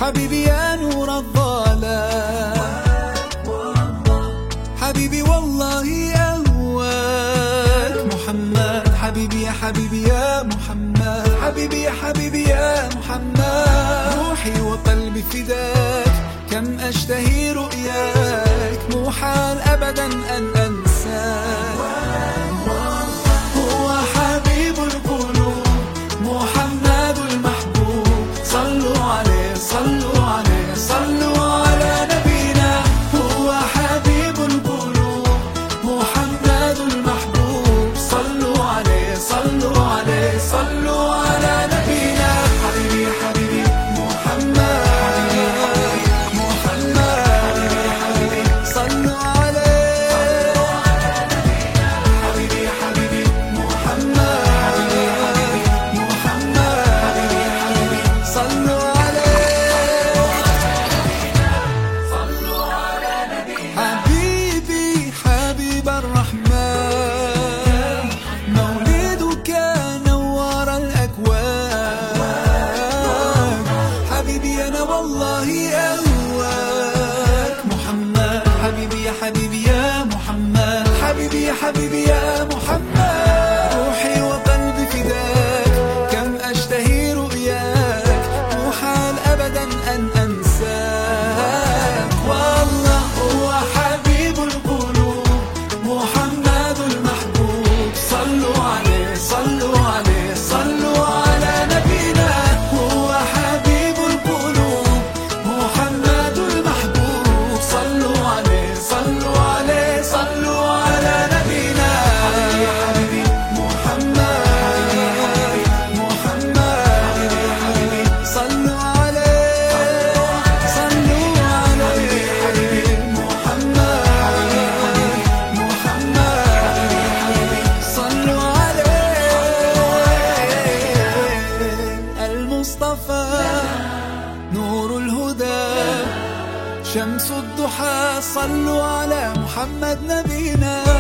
حبيبي يا نور الظلام، حبيبي والله أهواك محمد، حبيبي يا حبيبي يا محمد، حبيبي يا حبيبي يا محمد، روحي وقلبي فداك، كم أشتهي رؤياك، مو حال أبدا أن أنساك. هو حبيب القلوب محمد المحبوب، صلوا عليه صلوا عليه صلوا على نبينا. هو حبيب القلوب محمد المحبوب، صلوا عليه صلوا عليه صلوا على نبينا. حبيبي حبيبي محمد، والله أهواك محمد، حبيبي يا حبيبي يا محمد، حبيبي يا حبيبي يا محمد، روحي وقلبي فداك، كم أشتهي رؤياك، مو حال أبدا أن أنساك. والله هو حبيب القلوب محمد المحبوب، صلوا عليه صلوا عليه صلوا على نبينا. هو حبيب القلوب محمد المحبوب، صلوا عليه صلوا عليه صلوا على نبينا. حبيبي حبيبي محمد، محمد حبيبي صلوا عليه صلوا عليه. حبيبي محمد، محمد صلوا عليه. المصطفى نور الهدى شمس الضحى، صلوا على محمد نبينا.